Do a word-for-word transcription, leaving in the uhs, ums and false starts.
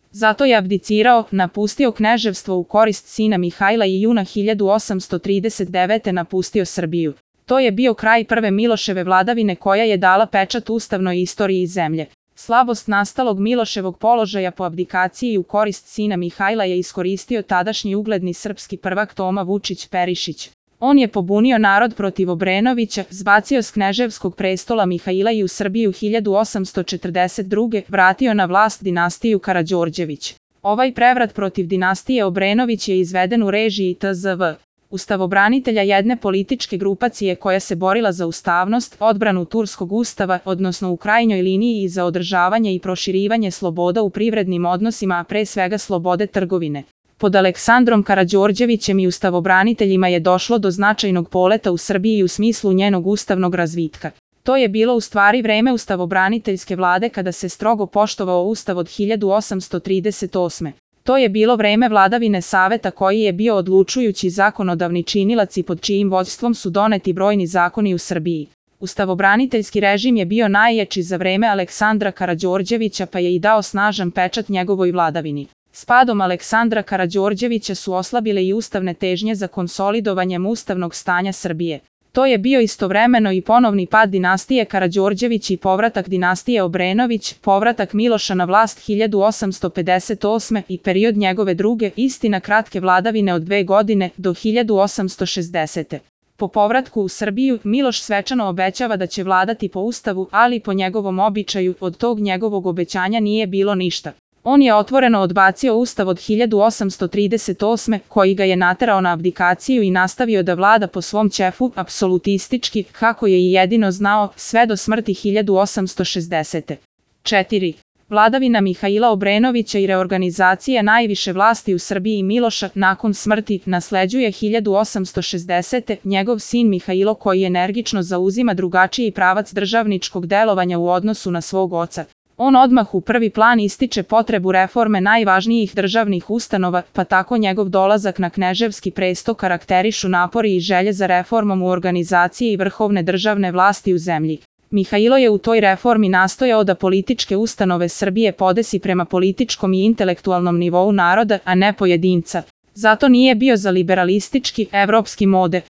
Zato je abdicirao, napustio kneževstvo u korist sina Mihajla i juna hiljadu osamsto trideset devete. napustio Srbiju. To je bio kraj prve Miloševe vladavine koja je dala pečat ustavnoj istoriji zemlje. Slabost nastalog Miloševog položaja po abdikaciji u korist sina Mihajla je iskoristio tadašnji ugledni srpski prvak Toma Vučić Perišić. On je pobunio narod protiv Obrenovića, zbacio s kneževskog prestola Mihajla i u Srbiju hiljadu osamsto četrdeset druge. vratio na vlast dinastiju Karađorđević. Ovaj prevrat protiv dinastije Obrenović je izveden u režiji T Z V. Ustavobranitelja, jedne političke grupacije koja se borila za ustavnost, odbranu turskog ustava, odnosno u krajnjoj liniji i za održavanje i proširivanje sloboda u privrednim odnosima, a pre svega slobode trgovine. Pod Aleksandrom Karađorđevićem i ustavobraniteljima je došlo do značajnog poleta u Srbiji u smislu njenog ustavnog razvitka. To je bilo u stvari vreme ustavobraniteljske vlade kada se strogo poštovao ustav od hiljadu osamsto trideset osme. To je bilo vreme vladavine Saveta koji je bio odlučujući zakonodavni činilac i pod čijim vođstvom su doneti brojni zakoni u Srbiji. Ustavobraniteljski režim je bio najjači za vreme Aleksandra Karađorđevića pa je i dao snažan pečat njegovoj vladavini. S padom Aleksandra Karađorđevića su oslabile i ustavne težnje za konsolidovanjem ustavnog stanja Srbije. To je bio istovremeno i ponovni pad dinastije Karađorđević i povratak dinastije Obrenović, povratak Miloša na vlast hiljadu osamsto pedeset osme. i period njegove druge, istina kratke vladavine od dve godine, do hiljadu osamsto šezdesete. Po povratku u Srbiju, Miloš svečano obećava da će vladati po ustavu, ali po njegovom običaju, od tog njegovog obećanja nije bilo ništa. On je otvoreno odbacio ustav od hiljadu osamsto trideset osme. koji ga je naterao na abdikaciju i nastavio da vlada po svom ćefu, apsolutistički, kako je i jedino znao, sve do smrti hiljadu osamsto šezdesete. četiri. Vladavina Mihajla Obrenovića i reorganizacija najviše vlasti u Srbiji. Miloša, nakon smrti, nasleđuje hiljadu osamsto šezdesete. njegov sin Mihajlo koji energično zauzima drugačiji pravac državničkog delovanja u odnosu na svog oca. On odmah u prvi plan ističe potrebu reforme najvažnijih državnih ustanova, pa tako njegov dolazak na kneževski presto karakterišu napori i želje za reformom u organizaciji vrhovne državne vlasti u zemlji. Mihajlo je u toj reformi nastojao da političke ustanove Srbije podesi prema političkom i intelektualnom nivou naroda, a ne pojedinca. Zato nije bio za liberalistički, evropski mode.